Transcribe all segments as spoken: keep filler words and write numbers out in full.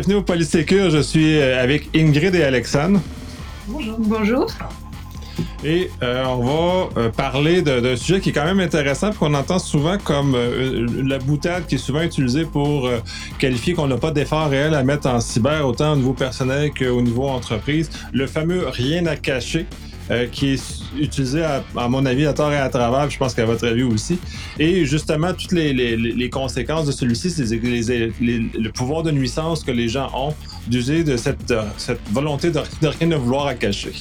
bienvenue au Polysécure. Je suis avec Ingrid et Alexandre. Bonjour. Bonjour. Et euh, on va euh, parler de, d'un sujet qui est quand même intéressant, puis qu'on entend souvent comme euh, la boutade qui est souvent utilisée pour euh, qualifier qu'on n'a pas d'effort réel à mettre en cyber, autant au niveau personnel qu'au niveau entreprise. Le fameux rien à cacher. Euh, qui est utilisé, à, à mon avis, à tort et à travers, je pense qu'à votre avis aussi. Et justement, toutes les, les, les conséquences de celui-ci, c'est les, les, les, le pouvoir de nuisance que les gens ont d'user de cette, de, cette volonté de, de rien ne vouloir à cacher.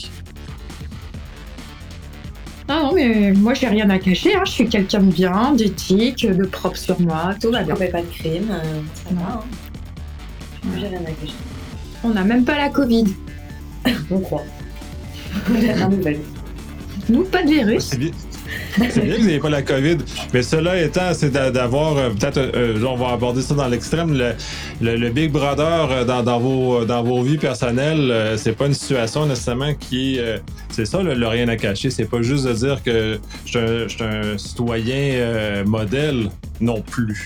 Ah non, mais moi, j'ai rien à cacher. Hein. Je suis quelqu'un de bien, d'éthique, de propre sur moi. Tout va bien. On ne fait pas de crime. Euh, ça va. Hein. Moi, j'ai rien à cacher. On n'a même pas la Covid. On croit. La nouvelle. Nous, pas de virus. C'est bien, c'est bien que vous n'ayez pas la COVID, mais cela étant, c'est d'avoir, euh, peut-être, euh, on va aborder ça dans l'extrême, le, le, le Big Brother euh, dans, dans, vos, dans vos vies personnelles, euh, c'est pas une situation nécessairement qui... Euh, c'est ça, le, le rien à cacher. C'est pas juste de dire que je suis un, je suis un citoyen euh, modèle, non plus.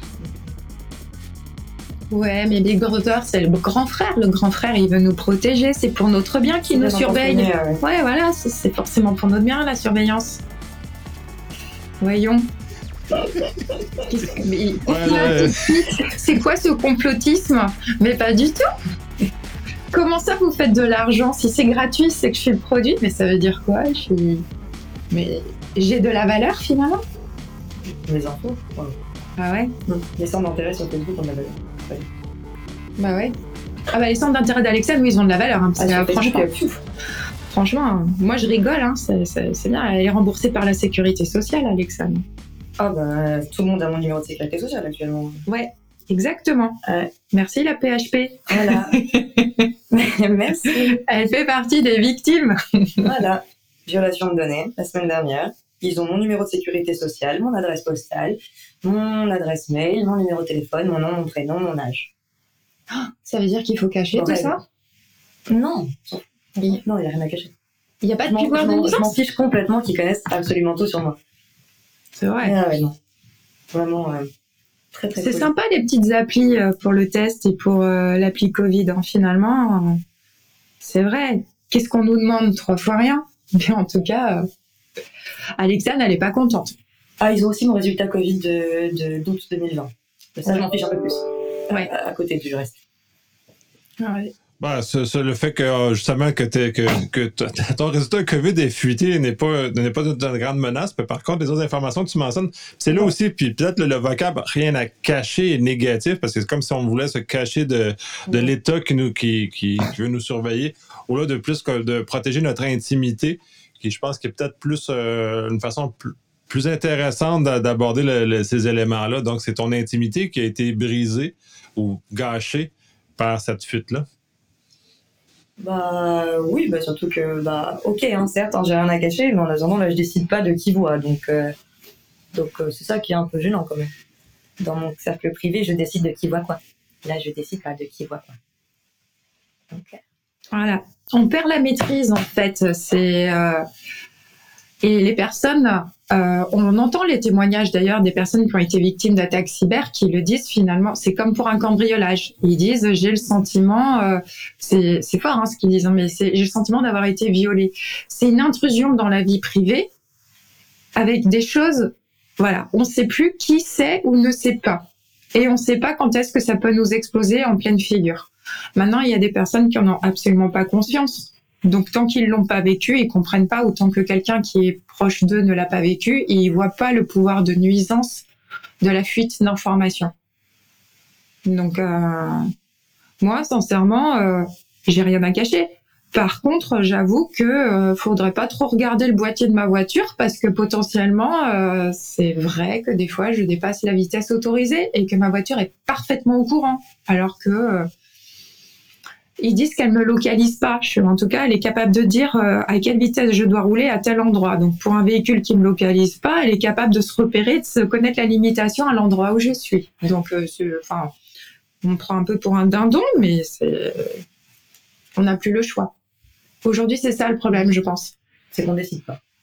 Ouais, mais Big Brother, c'est le grand frère. Le grand frère, il veut nous protéger. C'est pour notre bien qu'il nous surveille. Ouais, ouais, voilà, c'est, c'est forcément pour notre bien, la surveillance. Voyons. Qu'est-ce que... Mais... Ouais, là, ouais. tout de suite, c'est quoi ce complotisme? Mais pas du tout. Comment ça, vous faites de l'argent? Si c'est gratuit, c'est que je suis le produit. Mais ça veut dire quoi? Je suis... Mais j'ai de la valeur, finalement? Les infos. Ouais. Ah ouais? Les centres d'intérêt sur Facebook, on a de la valeur. Ouais. Bah ouais. Ah bah les centres d'intérêt d'Alexandre, oui, ils ont de la valeur. Hein, parce ah, que, franchement, Facebook, franchement, moi je rigole, hein, c'est, c'est, c'est bien. Elle est remboursée par la sécurité sociale, Alexandre. Ah bah tout le monde a mon numéro de sécurité sociale actuellement. Ouais, exactement. Euh, merci la P H P. Voilà. Merci. Elle fait partie des victimes. Voilà. Violation de données, la semaine dernière. Ils ont mon numéro de sécurité sociale, mon adresse postale, mon adresse mail, mon numéro de téléphone, mon nom, mon prénom, mon âge. Ça veut dire qu'il faut cacher tout ça? Non. Il... Non, il n'y a rien à cacher. Il n'y a pas de pouvoir de nuisance? Je m'en fiche complètement qu'ils connaissent absolument tout sur moi. C'est vrai. Ah ouais, non. Vraiment, euh, très très C'est cool. sympa les petites applis pour le test et pour euh, l'appli Covid. Hein, finalement, euh, c'est vrai. Qu'est-ce qu'on nous demande? Trois fois rien. Mais en tout cas... Euh... Alexandre, elle est pas contente. Ah, ils ont aussi mon résultat Covid de, de, d'août deux mille vingt. Ça, je m'en fiche un peu plus. Ouais. À, à côté du reste. Ouais. Ben, c'est, c'est le fait que, justement, que, que, que ton résultat Covid est fuité n'est pas, n'est pas une, une grande menace. Mais par contre, les autres informations que tu mentionnes, c'est là ouais. aussi, puis peut-être le, le vocable rien à cacher est négatif, parce que c'est comme si on voulait se cacher de, de ouais. l'État qui, nous, qui, qui, qui veut nous surveiller, au lieu de plus que de protéger notre intimité, qui, je pense, qui est peut-être plus euh, une façon plus, plus intéressante d'aborder le, le, ces éléments-là. Donc, c'est ton intimité qui a été brisée ou gâchée par cette fuite-là. Bah oui, bah surtout que, bah ok, hein, certes, hein, j'ai rien à cacher, mais en attendant, là, je décide pas de qui voit. Donc, euh, donc euh, c'est ça qui est un peu gênant quand même. Dans mon cercle privé, je décide de qui voit quoi. Là, je décide pas de qui voit quoi. Donc, voilà. On perd la maîtrise, en fait. C'est, euh... Et les personnes, euh, on entend les témoignages d'ailleurs des personnes qui ont été victimes d'attaques cyber qui le disent finalement, c'est comme pour un cambriolage. Ils disent, j'ai le sentiment, euh, c'est, c'est fort hein, ce qu'ils disent, hein, mais c'est, j'ai le sentiment d'avoir été violée. C'est une intrusion dans la vie privée avec des choses, voilà, on ne sait plus qui sait ou ne sait pas. Et on ne sait pas quand est-ce que ça peut nous exploser en pleine figure. Maintenant, il y a des personnes qui en ont absolument pas conscience. Donc, tant qu'ils l'ont pas vécu, ils comprennent pas, autant que quelqu'un qui est proche d'eux ne l'a pas vécu, et ils voient pas le pouvoir de nuisance de la fuite d'informations. Donc, euh, moi, sincèrement, euh, j'ai rien à cacher. Par contre, j'avoue que euh, faudrait pas trop regarder le boîtier de ma voiture parce que potentiellement, euh, c'est vrai que des fois, je dépasse la vitesse autorisée et que ma voiture est parfaitement au courant, alors que euh, ils disent qu'elle me localise pas. Je, en tout cas, elle est capable de dire euh, à quelle vitesse je dois rouler à tel endroit. Donc, pour un véhicule qui me localise pas, elle est capable de se repérer, de se connaître la limitation à l'endroit où je suis. Donc, euh, c'est, enfin, on me prend un peu pour un dindon, mais c'est, on n'a plus le choix. Aujourd'hui, c'est ça le problème, je pense. C'est qu'on décide pas.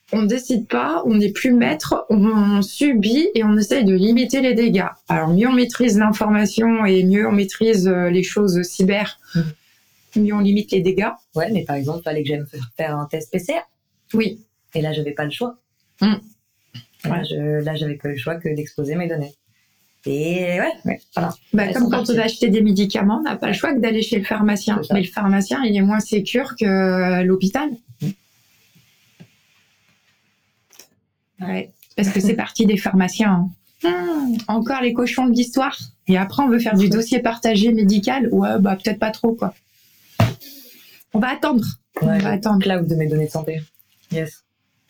on ne décide pas, on n'est plus maître, on subit et on essaye de limiter les dégâts. Alors mieux on maîtrise l'information et mieux on maîtrise les choses cyber, mmh. mieux on limite les dégâts. Ouais, mais par exemple, il fallait que j'aille me faire faire un test P C R. Oui. Et là, j'avais pas le choix. Mmh. Là, ouais. je, là, j'avais que le choix que d'exposer mes données. Et ouais, ouais voilà. Bah, comme quand on a acheté des médicaments, on n'a pas le choix que d'aller chez le pharmacien. Mais le pharmacien, il est moins sécure que l'hôpital. Mmh. Ouais, parce que c'est parti des pharmaciens. Hein. Mmh, encore les cochons de l'histoire. Et après, on veut faire du dossier partagé médical. Ouais, bah peut-être pas trop, quoi. On va attendre. Ouais, on va attendre. Cloud de mes données de santé. Yes.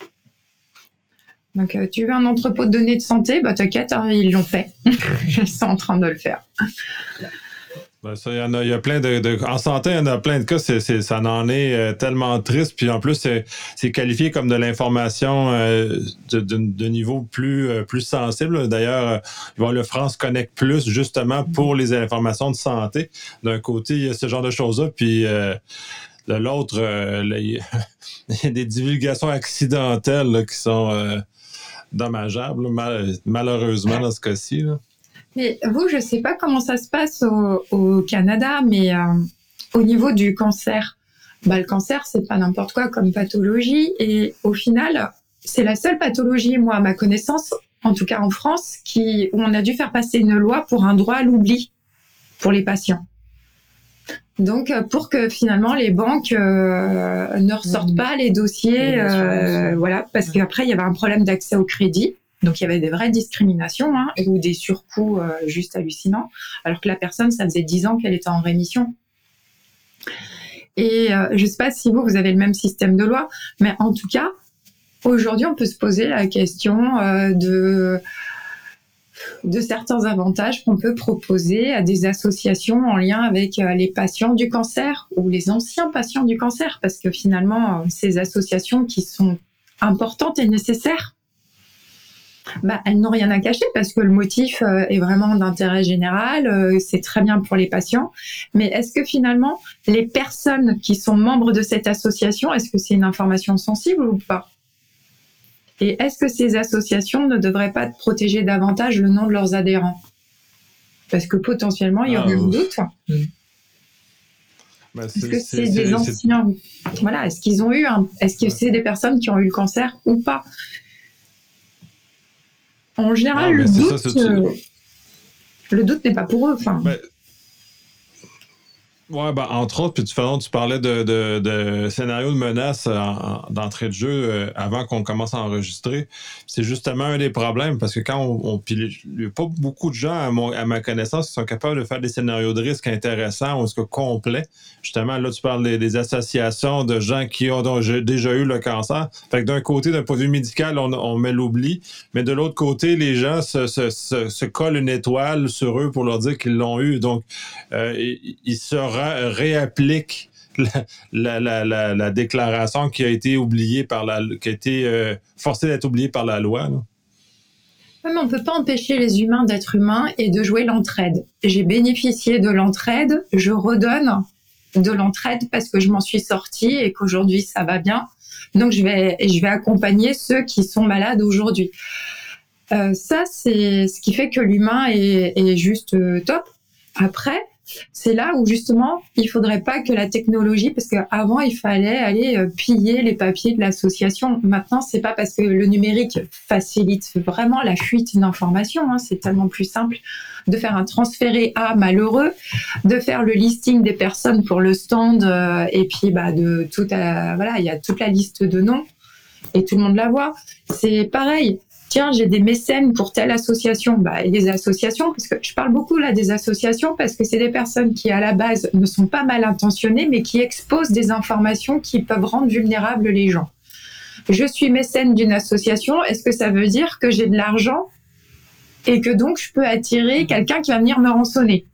Donc, euh, tu veux un entrepôt de données de santé? Bah t'inquiète, hein, ils l'ont fait. Ils sont en train de le faire. Ben ça, y en a, il y a plein de, de, en santé, il y en a plein de cas, c'est, c'est, ça en est euh, tellement triste, puis en plus, c'est, c'est qualifié comme de l'information euh, de, de, de niveau plus, euh, plus sensible. D'ailleurs, euh, il va y avoir le France Connect Plus, justement, pour les informations de santé. D'un côté, il y a ce genre de choses-là, puis euh, de l'autre, euh, là, il y a des divulgations accidentelles là, qui sont euh, dommageables, mal, malheureusement, dans ce cas-ci, là. Mais vous, je ne sais pas comment ça se passe au, au Canada, mais euh, au niveau du cancer, bah, le cancer, c'est pas n'importe quoi comme pathologie. Et au final, c'est la seule pathologie, moi, à ma connaissance, en tout cas en France, qui, où on a dû faire passer une loi pour un droit à l'oubli pour les patients. Donc, pour que finalement les banques euh, ne ressortent pas les dossiers, euh, voilà, parce qu'après, il y avait un problème d'accès au crédit. Donc, il y avait des vraies discriminations hein, ou des surcoûts euh, juste hallucinants, alors que la personne, ça faisait dix ans qu'elle était en rémission. Et euh, je ne sais pas si vous, vous avez le même système de loi, mais en tout cas, aujourd'hui, on peut se poser la question euh, de, de certains avantages qu'on peut proposer à des associations en lien avec euh, les patients du cancer ou les anciens patients du cancer, parce que finalement, euh, ces associations qui sont importantes et nécessaires, bah, elles n'ont rien à cacher parce que le motif euh, est vraiment d'intérêt général, euh, c'est très bien pour les patients. Mais est-ce que finalement, les personnes qui sont membres de cette association, est-ce que c'est une information sensible ou pas? Et est-ce que ces associations ne devraient pas protéger davantage le nom de leurs adhérents? Parce que potentiellement, il y aurait ah, un doute. Mmh. Bah, est-ce que c'est, c'est des c'est, anciens... C'est... Voilà, est-ce qu'ils ont eu un... Est-ce que ouais. c'est des personnes qui ont eu le cancer ou pas? En général, non, le, doute, ça, euh, le doute n'est pas pour eux. Enfin. Ben, ouais, ben, entre autres, puis tu, tu parlais de, de, de scénario de menace en, d'entrée de jeu euh, avant qu'on commence à enregistrer. C'est justement un des problèmes parce que quand on. on puis il n'y a pas beaucoup de gens, à, mon, à ma connaissance, qui sont capables de faire des scénarios de risque intéressants ou en tout cas complets. Justement, là, tu parles des, des associations de gens qui ont donc, déjà eu le cancer. Fait que d'un côté, d'un point de vue médical, on, on met l'oubli, mais de l'autre côté, les gens se, se, se, se collent une étoile sur eux pour leur dire qu'ils l'ont eu. Donc, euh, ils, ils se ré- réappliquent la, la, la, la, la déclaration qui a été oubliée par la, qui a été euh, forcée d'être oubliée par la loi, là. Mais on ne peut pas empêcher les humains d'être humains et de jouer l'entraide. J'ai bénéficié de l'entraide, je redonne de l'entraide parce que je m'en suis sortie et qu'aujourd'hui ça va bien. Donc je vais, je vais accompagner ceux qui sont malades aujourd'hui. Euh, ça, c'est ce qui fait que l'humain est, est juste euh, top. Après, c'est là où justement il faudrait pas que la technologie, parce qu'avant il fallait aller euh, piller les papiers de l'association. Maintenant, c'est pas parce que le numérique facilite vraiment la fuite d'informations, hein, c'est tellement plus simple de faire un transféré à malheureux, de faire le listing des personnes pour le stand, euh, et puis bah de tout à, voilà, il y a toute la liste de noms et tout le monde la voit. C'est pareil. Tiens, j'ai des mécènes pour telle association. Bah, et des associations, parce que je parle beaucoup là des associations, parce que c'est des personnes qui, à la base, ne sont pas mal intentionnées, mais qui exposent des informations qui peuvent rendre vulnérables les gens. Je suis mécène d'une association, est-ce que ça veut dire que j'ai de l'argent et que donc je peux attirer quelqu'un qui va venir me rançonner?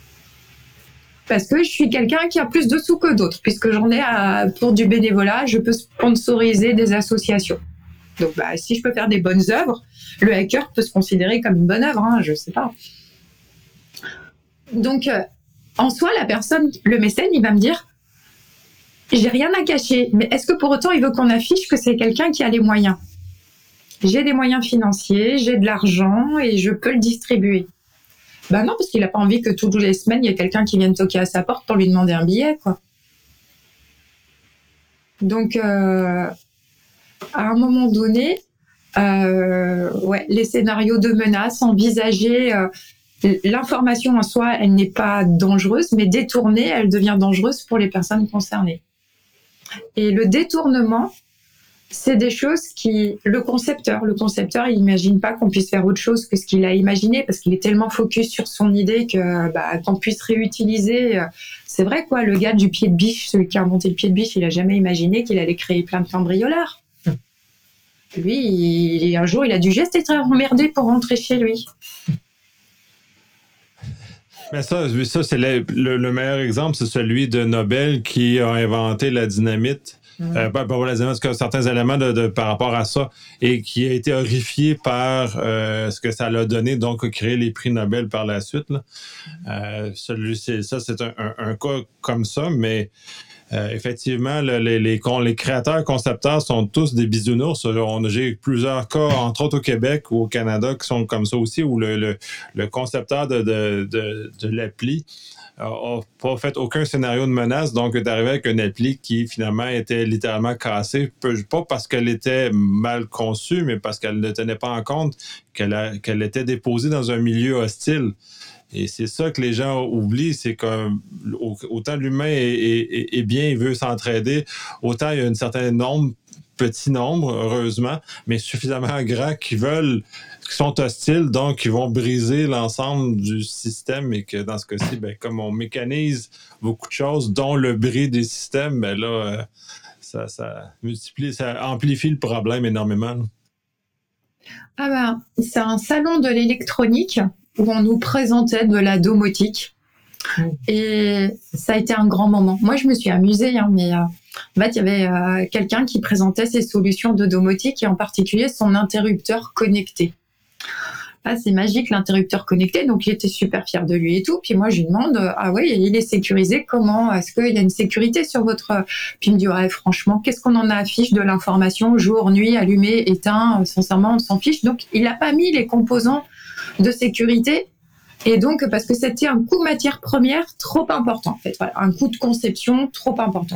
Parce que je suis quelqu'un qui a plus de sous que d'autres, puisque j'en ai à, pour du bénévolat, je peux sponsoriser des associations. Donc, bah, si je peux faire des bonnes œuvres, le hacker peut se considérer comme une bonne œuvre, hein, je sais pas. Donc, euh, en soi, la personne, le mécène, il va me dire, j'ai rien à cacher, mais est-ce que pour autant il veut qu'on affiche que c'est quelqu'un qui a les moyens? J'ai des moyens financiers, j'ai de l'argent et je peux le distribuer. Ben non, parce qu'il n'a pas envie que toutes les semaines, il y ait quelqu'un qui vienne toquer à sa porte pour lui demander un billet, quoi. Donc, euh, à un moment donné, euh, ouais, les scénarios de menaces, envisager, euh, l'information en soi, elle n'est pas dangereuse, mais détournée, elle devient dangereuse pour les personnes concernées. Et le détournement, c'est des choses qui, le concepteur, le concepteur, il n'imagine pas qu'on puisse faire autre chose que ce qu'il a imaginé parce qu'il est tellement focus sur son idée que, bah, qu'on puisse réutiliser. C'est vrai, quoi, le gars du pied de biche, celui qui a inventé le pied de biche, il a jamais imaginé qu'il allait créer plein de cambrioleurs. Lui, il, un jour, il a dû juste être emmerdé pour rentrer chez lui. Mais ça, ça c'est le, le, le meilleur exemple, c'est celui de Nobel qui a inventé la dynamite. Mmh. Euh, pas pour la dynamite, parce que certains éléments de, de, par rapport à ça, et qui a été horrifié par euh, ce que ça l'a donné, donc créer les prix Nobel par la suite. Là. Euh, celui, c'est, ça, c'est un, un, un cas comme ça, mais euh, effectivement, le, les, les, les créateurs, concepteurs sont tous des bisounours. On, j'ai plusieurs cas, entre autres au Québec ou au Canada, qui sont comme ça aussi, où le, le, le concepteur de, de, de, de l'appli n'a pas fait aucun scénario de menace, donc est arrivé avec une appli qui finalement était littéralement cassée, pas parce qu'elle était mal conçue, mais parce qu'elle ne tenait pas en compte qu'elle, a, qu'elle était déposée dans un milieu hostile. Et c'est ça que les gens oublient, c'est qu'autant l'humain est, est, est bien, il veut s'entraider, autant il y a un certain nombre, petit nombre, heureusement, mais suffisamment grands qui veulent, qui sont hostiles, donc qui vont briser l'ensemble du système et que dans ce cas-ci, ben, comme on mécanise beaucoup de choses, dont le bris des systèmes, ben là, euh, ça, ça multiplie, ça amplifie le problème énormément. Ah ben, c'est un salon de l'électronique où on nous présentait de la domotique. Mmh. Et ça a été un grand moment. Moi, je me suis amusée, hein, mais euh, en fait, il y avait euh, quelqu'un qui présentait ses solutions de domotique et en particulier son interrupteur connecté. Ah, c'est magique, l'interrupteur connecté. Donc, il était super fier de lui et tout. Puis moi, je lui demande, euh, ah oui, il est sécurisé. Comment est-ce qu'il y a une sécurité sur votre... Puis il me dit, ouais, franchement, qu'est-ce qu'on en affiche de l'information jour, nuit, allumé, éteint, sincèrement, on s'en fiche. Donc, il n'a pas mis les composants de sécurité. Et donc, parce que c'était un coût matière première trop important, en fait. Voilà, un coût de conception trop important.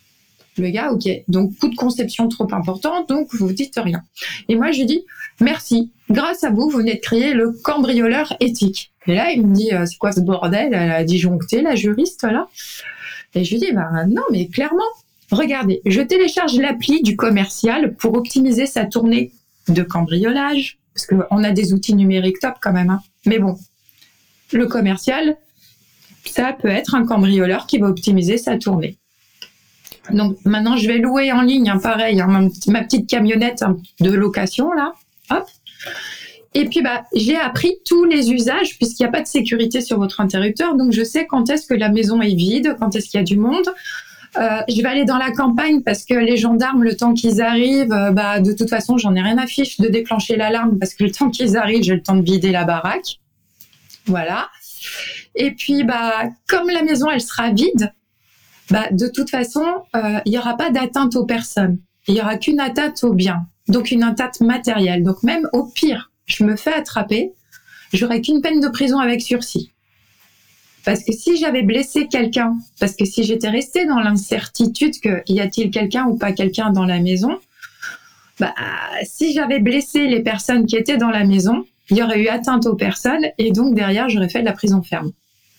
Le gars, ok. Donc, coût de conception trop important, donc vous dites rien. Et moi, je lui dis, merci. Grâce à vous, vous venez de créer le cambrioleur éthique. Et là, il me dit, euh, c'est quoi ce bordel? Elle a disjoncté, la juriste, là. Et je lui dis, bah, non, mais clairement, regardez, je télécharge l'appli du commercial pour optimiser sa tournée de cambriolage. Parce qu'on a des outils numériques top quand même, hein. Mais bon, le commercial, ça peut être un cambrioleur qui va optimiser sa tournée. Donc maintenant, je vais louer en ligne, hein, pareil, hein, ma, ma petite camionnette hein, de location, là. Hop. Et puis, bah, j'ai appris tous les usages, puisqu'il n'y a pas de sécurité sur votre interrupteur. Donc, je sais quand est-ce que la maison est vide, quand est-ce qu'il y a du monde. Euh, je vais aller dans la campagne parce que les gendarmes, le temps qu'ils arrivent, euh, bah, de toute façon, j'en ai rien à fiche de déclencher l'alarme parce que le temps qu'ils arrivent, j'ai le temps de vider la baraque. Voilà. Et puis, bah, comme la maison, elle sera vide, bah, de toute façon, euh, il n'y aura pas d'atteinte aux personnes. Il n'y aura qu'une atteinte aux biens. Donc, une atteinte matérielle. Donc, même au pire, je me fais attraper, j'aurai qu'une peine de prison avec sursis. Parce que si j'avais blessé quelqu'un, parce que si j'étais restée dans l'incertitude que y a-t-il quelqu'un ou pas quelqu'un dans la maison, bah, si j'avais blessé les personnes qui étaient dans la maison, il y aurait eu atteinte aux personnes et donc derrière, j'aurais fait de la prison ferme.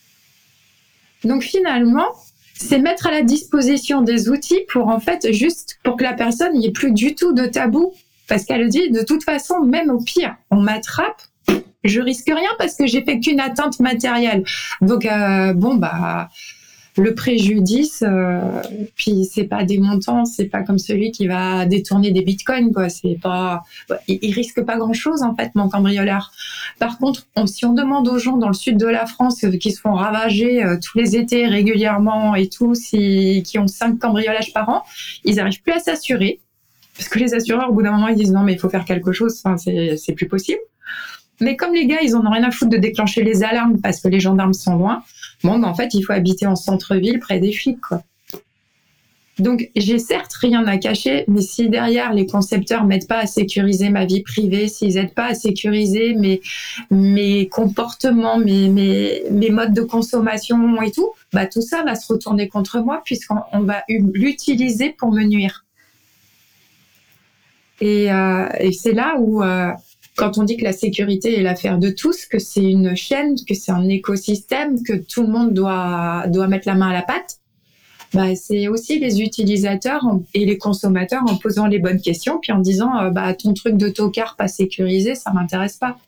Donc finalement, c'est mettre à la disposition des outils pour en fait juste pour que la personne n'y ait plus du tout de tabou. Parce qu'elle dit, de toute façon, même au pire, on m'attrape, je risque rien parce que j'ai fait qu'une atteinte matérielle. Donc, euh, bon, bah, le préjudice, euh, puis c'est pas des montants, c'est pas comme celui qui va détourner des bitcoins, quoi. C'est pas, il, il risque pas grand chose, en fait, mon cambrioleur. Par contre, on, si on demande aux gens dans le sud de la France euh, qui se font ravager euh, tous les étés régulièrement et tout, si, qui ont cinq cambriolages par an, ils arrivent plus à s'assurer. Parce que les assureurs, au bout d'un moment, ils disent non, mais il faut faire quelque chose, enfin, c'est, c'est plus possible. Mais comme les gars, ils en ont rien à foutre de déclencher les alarmes parce que les gendarmes sont loin, bon, ben, en fait, il faut habiter en centre-ville, près des flics, quoi. Donc, j'ai certes rien à cacher, mais si derrière les concepteurs m'aident pas à sécuriser ma vie privée, s'ils aident pas à sécuriser mes, mes comportements, mes, mes, mes modes de consommation et tout, bah, tout ça va se retourner contre moi puisqu'on on va l'utiliser pour me nuire. Et, euh, et c'est là où, euh, quand on dit que la sécurité est l'affaire de tous, que c'est une chaîne, que c'est un écosystème, que tout le monde doit, doit mettre la main à la pâte, bah, c'est aussi les utilisateurs et les consommateurs en posant les bonnes questions, puis en disant euh, bah, ton truc de tocard pas sécurisé, ça m'intéresse pas.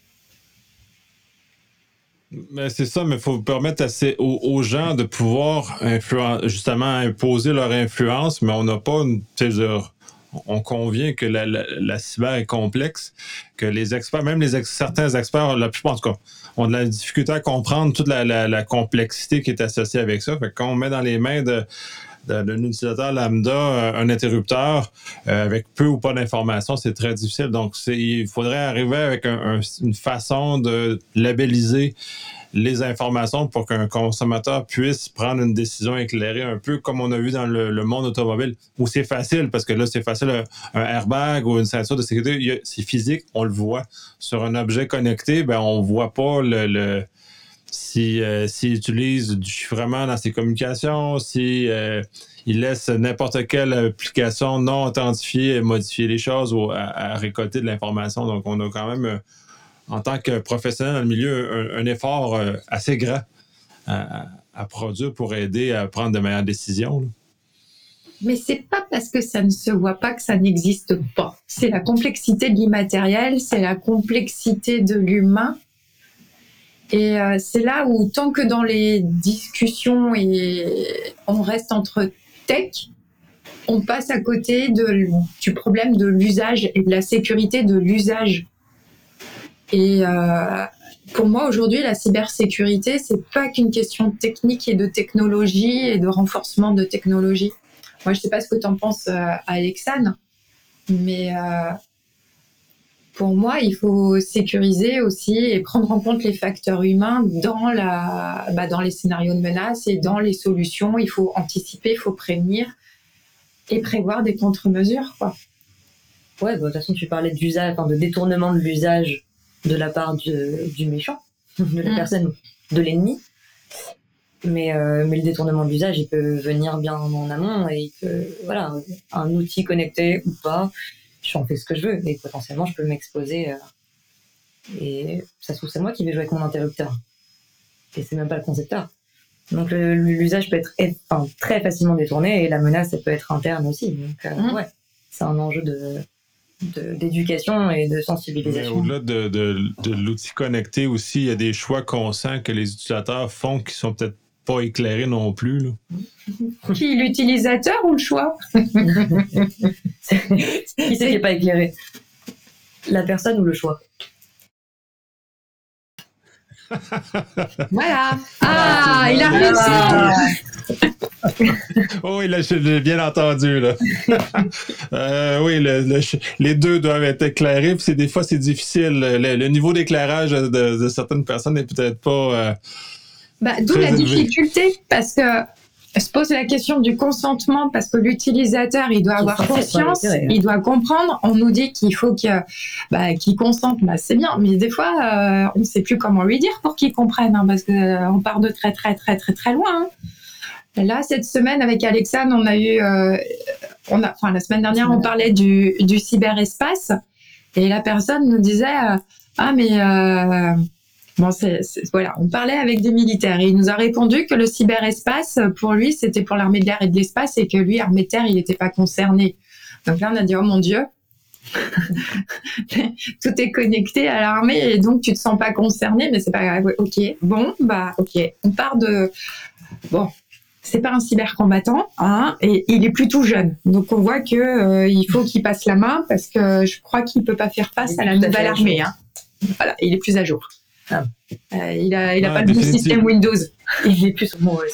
Mais c'est ça, mais il faut permettre assez aux, aux gens de pouvoir influen- justement imposer leur influence, mais on n'a pas une. On convient que la, la, la cyber est complexe, que les experts, même les ex, certains experts, la plupart en tout cas, ont de la difficulté à comprendre toute la, la, la complexité qui est associée avec ça. Fait que quand on met dans les mains de, de, d'un utilisateur lambda un interrupteur euh, avec peu ou pas d'informations, c'est très difficile. Donc, c'est, il faudrait arriver avec un, un, une façon de labelliser les informations pour qu'un consommateur puisse prendre une décision éclairée, un peu comme on a vu dans le, le monde automobile, où c'est facile, parce que là, c'est facile, un, un airbag ou une ceinture de sécurité, il y a, c'est physique, on le voit. Sur un objet connecté, ben, on voit pas le... le si, euh, s'il utilise du chiffrement dans ses communications, si euh, il laisse n'importe quelle application non authentifiée modifier les choses ou à, à récolter de l'information. Donc, on a quand même... Euh, en tant que professionnel dans le milieu, un, un effort euh, assez grand à, à produire pour aider à prendre de meilleures décisions. Là. Mais c'est pas parce que ça ne se voit pas que ça n'existe pas. C'est la complexité de l'immatériel, c'est la complexité de l'humain. Et euh, c'est là où, tant que dans les discussions et on reste entre tech, on passe à côté de, du problème de l'usage et de la sécurité de l'usage. Et euh, pour moi, aujourd'hui, la cybersécurité, c'est pas qu'une question de technique et de technologie et de renforcement de technologie. Moi, je sais pas ce que tu en penses, euh, Alexane, mais euh, pour moi, il faut sécuriser aussi et prendre en compte les facteurs humains dans, la, bah, dans les scénarios de menace et dans les solutions. Il faut anticiper, il faut prévenir et prévoir des contre-mesures, quoi. Ouais, bah, de toute façon, tu parlais d'usage, enfin, de détournement de l'usage de la part du, du méchant, de la mmh. personne, de l'ennemi. Mais, euh, mais le détournement de l'usage, il peut venir bien en amont et que, voilà, un outil connecté ou pas, j'en fais ce que je veux et potentiellement, je peux m'exposer. Euh, et ça se trouve, c'est moi qui vais jouer avec mon interrupteur. Et c'est même pas le concepteur. Donc, le, l'usage peut être enfin, très facilement détourné et la menace, elle peut être interne aussi. Donc, euh, mmh. ouais, c'est un enjeu de... De, d'éducation et de sensibilisation. Mais au-delà de, de, de l'outil connecté aussi, il y a des choix conscients que les utilisateurs font qui sont peut-être pas éclairés non plus. Là. Qui, l'utilisateur ou le choix? Qui c'est qui n'est pas éclairé? La personne ou le choix? Voilà. Ah, il a réussi. Oh oui, là, je l'ai bien entendu. Là. euh, oui, le, le, les deux doivent être éclairés. Puis c'est, des fois, c'est difficile. Le, le niveau d'éclairage de, de certaines personnes n'est peut-être pas. Euh, bah, d'où la élevé. difficulté, parce que se pose la question du consentement, parce que l'utilisateur, il doit avoir conscience, il doit comprendre. On nous dit qu'il faut qu'il, bah, qu'il consente, bah, c'est bien, mais des fois, euh, on ne sait plus comment lui dire pour qu'il comprenne, hein, parce qu'on euh, part de très, très, très, très, très loin. Hein. Là, cette semaine, avec Alexane, on a eu, euh, on a, enfin, la semaine dernière, on parlait du, du cyberespace, et la personne nous disait, euh, ah, mais, euh, bon, c'est, c'est, voilà, on parlait avec des militaires, et il nous a répondu que le cyberespace, pour lui, c'était pour l'armée de l'air et de l'espace, et que lui, armée de terre, il n'était pas concerné. Donc là, on a dit, oh mon Dieu, tout est connecté à l'armée, et donc tu te sens pas concerné, mais c'est pas grave. Ok, bon, bah, ok, on part de, bon. C'est pas un cybercombattant, hein, et il est plutôt jeune. Donc on voit que euh, il faut qu'il passe la main parce que je crois qu'il peut pas faire face à la nouvelle armée. Hein. Voilà, il est plus à jour. Ah. Euh, il a, il a Ah, pas de bon système Windows. Il est plus sur moi.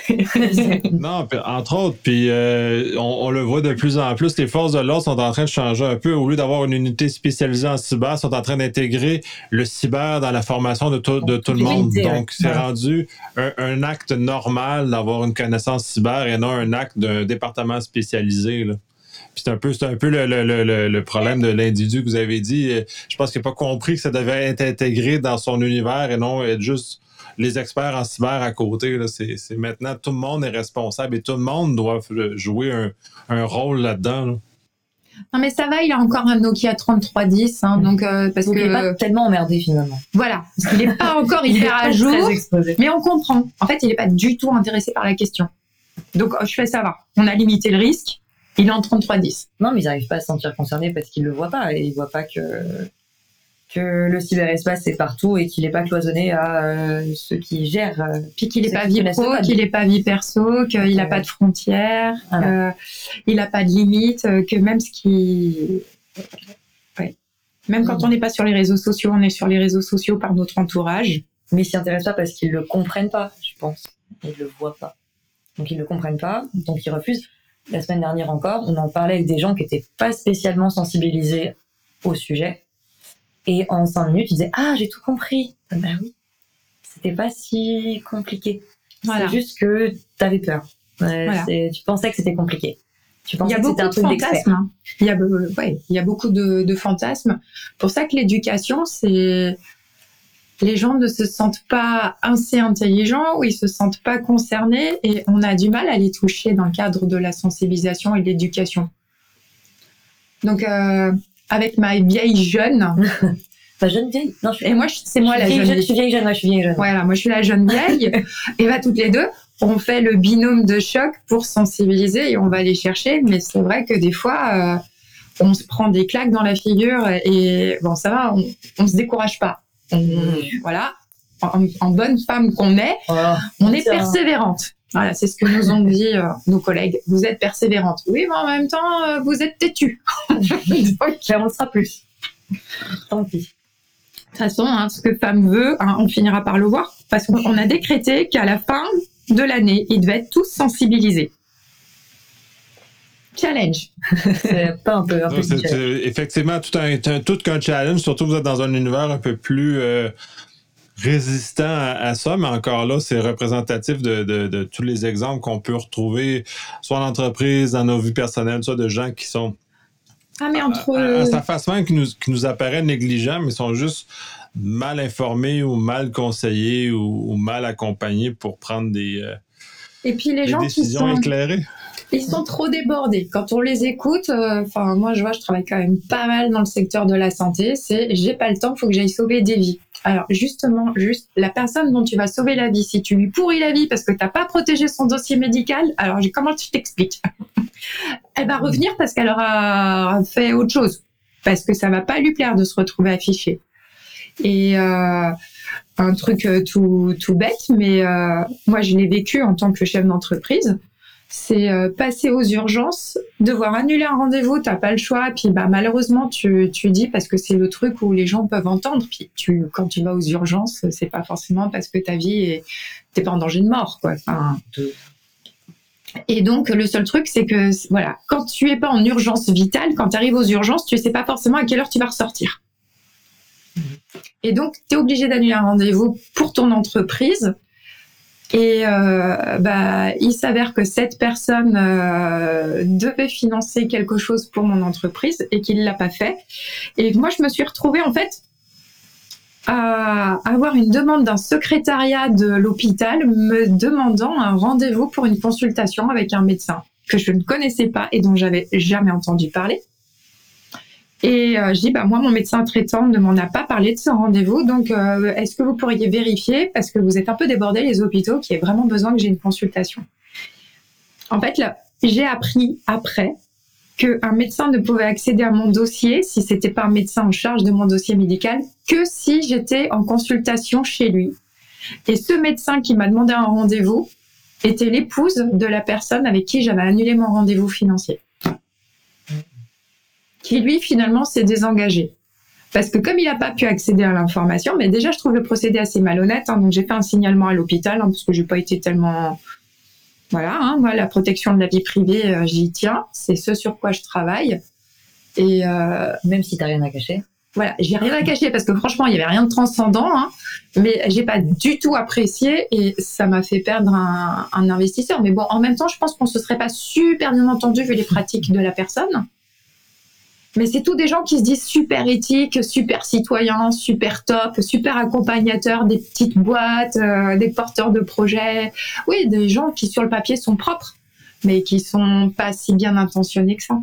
Non, puis, entre autres, puis euh, on, on le voit de plus en plus, les forces de l'ordre sont en train de changer un peu. Au lieu d'avoir une unité spécialisée en cyber, sont en train d'intégrer le cyber dans la formation de tout, de tout le monde. Donc, c'est ouais. rendu un, un acte normal d'avoir une connaissance cyber et non un acte d'un département spécialisé, là. Puis c'est un peu, c'est un peu le, le, le, le problème de l'individu que vous avez dit. Je pense qu'il n'a pas compris que ça devait être intégré dans son univers et non être juste les experts en cyber à côté. Là. C'est, c'est maintenant, tout le monde est responsable et tout le monde doit jouer un, un rôle là-dedans. Là. Non, mais ça va, il a encore un Nokia trente-trois dix. Hein, donc, euh, parce donc que... il n'est pas tellement emmerdé finalement. Voilà, parce qu'il n'est pas encore hyper à jour. Mais on comprend. En fait, il n'est pas du tout intéressé par la question. Donc, je fais ça va. On a limité le risque. Il est en trente-trois dix. Non, mais ils n'arrivent pas à se sentir concernés parce qu'ils ne le voient pas. Et ils ne voient pas que, que le cyberespace est partout et qu'il n'est pas cloisonné à euh, ceux qui gèrent. Euh, Puis qu'il n'est pas vie pro, qu'il n'est pas vie perso, qu'il n'a euh, pas de frontières, ah qu'il n'a pas de limites, que même ce qui... Ouais. Même mmh. quand on n'est pas sur les réseaux sociaux, on est sur les réseaux sociaux par notre entourage. Mais ils ne s'y intéressent pas parce qu'ils ne le comprennent pas, je pense. Ils ne le voient pas. Donc ils ne le comprennent pas, donc ils refusent. La semaine dernière encore, on en parlait avec des gens qui n'étaient pas spécialement sensibilisés au sujet. Et en cinq minutes, ils disaient « Ah, j'ai tout compris !» Ben oui, c'était pas si compliqué. Voilà. C'est juste que t'avais peur. Euh, voilà. c'est, tu pensais que c'était compliqué. Tu pensais il y a que beaucoup c'était un truc de fantasmes. Hein. Il y a, euh, ouais, il y a beaucoup de, de fantasmes. Pour ça que l'éducation, c'est... Les gens ne se sentent pas assez intelligents ou ils se sentent pas concernés et on a du mal à les toucher dans le cadre de la sensibilisation et de l'éducation. Donc, euh, avec ma vieille jeune... Pas jeune vieille non, je suis... Et moi, je, c'est moi la jeune vieille. Je suis vieille jeune, moi je suis vieille jeune. Voilà, moi je suis la jeune vieille. Et bah, toutes les deux, on fait le binôme de choc pour sensibiliser et on va les chercher. Mais c'est vrai que des fois, euh, on se prend des claques dans la figure et bon, ça va, on, on se décourage pas. On, mmh. Voilà, en, en bonne femme qu'on est, oh, on est persévérante. Voilà, c'est ce que nous ont dit euh, nos collègues. Vous êtes persévérante. Oui, mais en même temps, euh, vous êtes têtue. Donc, on le sera plus. Tant pis. De toute façon, hein, ce que femme veut, hein, on finira par le voir, parce qu'on a décrété qu'à la fin de l'année, ils devaient être tous sensibilisés. Challenge. C'est pas un peu. Un peu non, c'est, c'est effectivement tout un, un, tout qu'un challenge, surtout que vous êtes dans un univers un peu plus euh, résistant à, à ça, mais encore là, c'est représentatif de, de, de tous les exemples qu'on peut retrouver, soit en entreprise, dans nos vies personnelles, soit de gens qui sont ah, mais entre... à, à, à sa face même qui nous, qui nous apparaît négligents, mais sont juste mal informés ou mal conseillés ou, ou mal accompagnés pour prendre des, euh, Et puis les des gens décisions qui sont... éclairées. Ils sont trop débordés. Quand on les écoute, enfin euh, moi je vois, je travaille quand même pas mal dans le secteur de la santé. C'est j'ai pas le temps, faut que j'aille sauver des vies. Alors justement, juste la personne dont tu vas sauver la vie, si tu lui pourris la vie parce que t'as pas protégé son dossier médical, alors comment tu t'expliques? Elle va revenir parce qu'elle aura fait autre chose, parce que ça va pas lui plaire de se retrouver affichée. Et euh, un truc tout tout bête, mais euh, moi je l'ai vécu en tant que chef d'entreprise. C'est euh, passer aux urgences, devoir annuler un rendez-vous, t'as pas le choix, puis bah malheureusement tu tu dis parce que c'est le truc où les gens peuvent entendre, puis tu quand tu vas aux urgences, c'est pas forcément parce que ta vie est t'es pas en danger de mort quoi. Enfin, de... Et donc le seul truc c'est que voilà, quand tu es pas en urgence vitale, quand tu arrives aux urgences, tu sais pas forcément à quelle heure tu vas ressortir. Et donc t'es obligé d'annuler un rendez-vous pour ton entreprise. Et euh, bah, il s'avère que cette personne euh, devait financer quelque chose pour mon entreprise et qu'il l'a pas fait. Et moi, je me suis retrouvée en fait à avoir une demande d'un secrétariat de l'hôpital me demandant un rendez-vous pour une consultation avec un médecin que je ne connaissais pas et dont j'avais jamais entendu parler. Et euh, je dis, bah, moi, mon médecin traitant ne m'en a pas parlé de ce rendez-vous, donc euh, est-ce que vous pourriez vérifier, parce que vous êtes un peu débordés, les hôpitaux, qu'il y ait vraiment besoin que j'ai une consultation. En fait, là, j'ai appris après qu'un médecin ne pouvait accéder à mon dossier, si c'était pas un médecin en charge de mon dossier médical, que si j'étais en consultation chez lui. Et ce médecin qui m'a demandé un rendez-vous était l'épouse de la personne avec qui j'avais annulé mon rendez-vous financier. Qui lui finalement s'est désengagé. Parce que comme il n'a pas pu accéder à l'information, mais déjà je trouve le procédé assez malhonnête, hein, donc j'ai fait un signalement à l'hôpital, hein, parce que j'ai pas été tellement... Voilà, hein, moi la protection de la vie privée, euh, j'y tiens, c'est ce sur quoi je travaille. Et euh, même si t'as rien à cacher. Voilà, j'ai rien à cacher parce que franchement, il y avait rien de transcendant, hein, mais j'ai pas du tout apprécié et ça m'a fait perdre un, un investisseur. Mais bon, en même temps, je pense qu'on se serait pas super bien entendu vu les pratiques de la personne. Mais c'est tous des gens qui se disent super éthiques, super citoyens, super top, super accompagnateurs des petites boîtes, euh, des porteurs de projets. Oui, des gens qui sur le papier sont propres, mais qui sont pas si bien intentionnés que ça.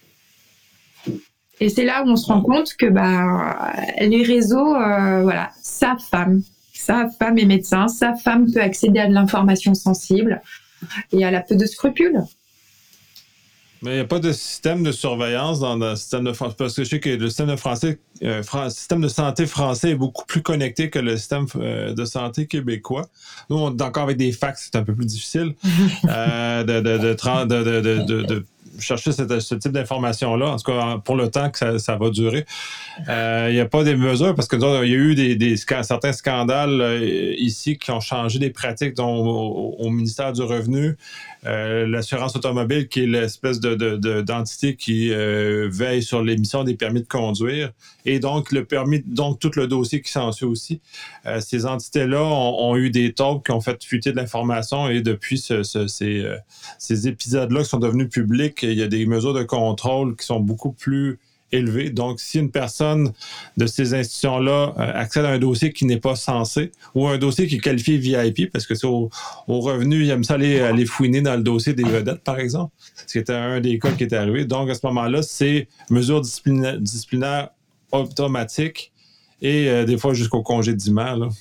Et c'est là où on se rend compte que bah, les réseaux, euh, voilà, sa femme, sa femme est médecin, sa femme peut accéder à de l'information sensible et elle a peu de scrupules. Mais il n'y a pas de système de surveillance dans le système de France. Parce que je sais que le système de, français, euh, fran- système de santé français est beaucoup plus connecté que le système euh, de santé québécois. Nous, on est encore avec des fax, c'est un peu plus difficile euh, de, de, de, de, de, de, de, de chercher cette, ce type d'information-là, en tout cas pour le temps que ça, ça va durer. Euh, il n'y a pas des mesures, parce que il y a eu des, des, certains scandales euh, ici qui ont changé des pratiques, dont au, au ministère du Revenu, euh, l'assurance automobile, qui est l'espèce de, de, de, d'entité qui euh, veille sur l'émission des permis de conduire, et donc le permis, donc tout le dossier qui s'ensuit aussi. Euh, ces entités-là ont, ont eu des taupes qui ont fait fuiter de l'information, et depuis ce, ce, ces, euh, ces épisodes-là qui sont devenus publics, il y a des mesures de contrôle qui sont beaucoup plus élevées. Donc, si une personne de ces institutions-là euh, accède à un dossier qui n'est pas censé, ou un dossier qui est qualifié V I P, parce que c'est au, au revenu, il aime ça aller, aller fouiner dans le dossier des vedettes, par exemple, ce qui était un des cas qui est arrivé. Donc, à ce moment-là, c'est mesures disciplinaires, disciplinaires automatiques et euh, des fois jusqu'au congédiement, là.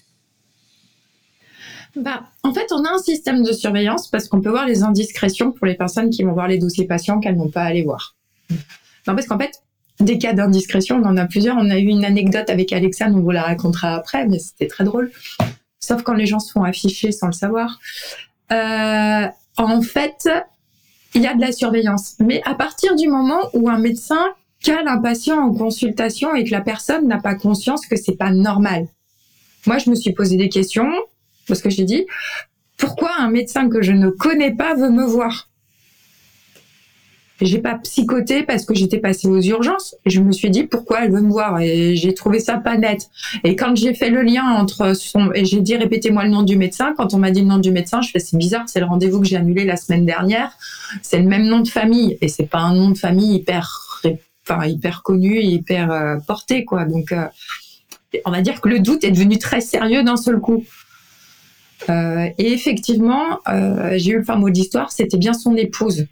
Bah, en fait, on a un système de surveillance parce qu'on peut voir les indiscrétions pour les personnes qui vont voir les dossiers patients qu'elles n'ont pas à aller voir. Non, parce qu'en fait, des cas d'indiscrétion, on en a plusieurs. On a eu une anecdote avec Alexa, on vous la racontera après, mais c'était très drôle. Sauf quand les gens se font afficher sans le savoir. Euh, en fait, il y a de la surveillance. Mais à partir du moment où un médecin cale un patient en consultation et que la personne n'a pas conscience que c'est pas normal. Moi, je me suis posé des questions. Parce que j'ai dit, pourquoi un médecin que je ne connais pas veut me voir ? J'ai pas psychoté parce que j'étais passée aux urgences. Et je me suis dit, pourquoi elle veut me voir ? Et j'ai trouvé ça pas net. Et quand j'ai fait le lien entre son... Et j'ai dit, répétez-moi le nom du médecin. Quand on m'a dit le nom du médecin, je fais, c'est bizarre, c'est le rendez-vous que j'ai annulé la semaine dernière. C'est le même nom de famille. Et c'est pas un nom de famille hyper, enfin, hyper connu, hyper euh, porté, quoi. Donc, euh, on va dire que le doute est devenu très sérieux d'un seul coup. Euh, et effectivement, euh, j'ai eu le fin mot d'histoire, c'était bien son épouse.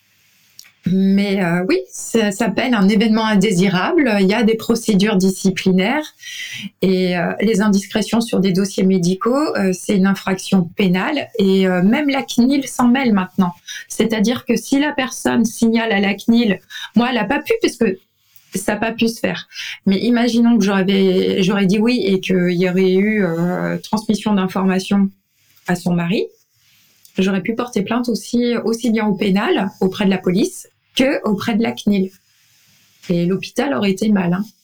Mais euh, oui, ça s'appelle un événement indésirable. Il y a des procédures disciplinaires et euh, les indiscrétions sur des dossiers médicaux, euh, c'est une infraction pénale et euh, même la C N I L s'en mêle maintenant. C'est-à-dire que si la personne signale à la C N I L, moi, elle n'a pas pu parce que ça n'a pas pu se faire. Mais imaginons que j'aurais, j'aurais dit oui et qu'il y aurait eu euh, transmission d'informations à son mari, j'aurais pu porter plainte aussi, aussi bien au pénal, auprès de la police, que auprès de la C N I L. Et l'hôpital aurait été mal. Hein.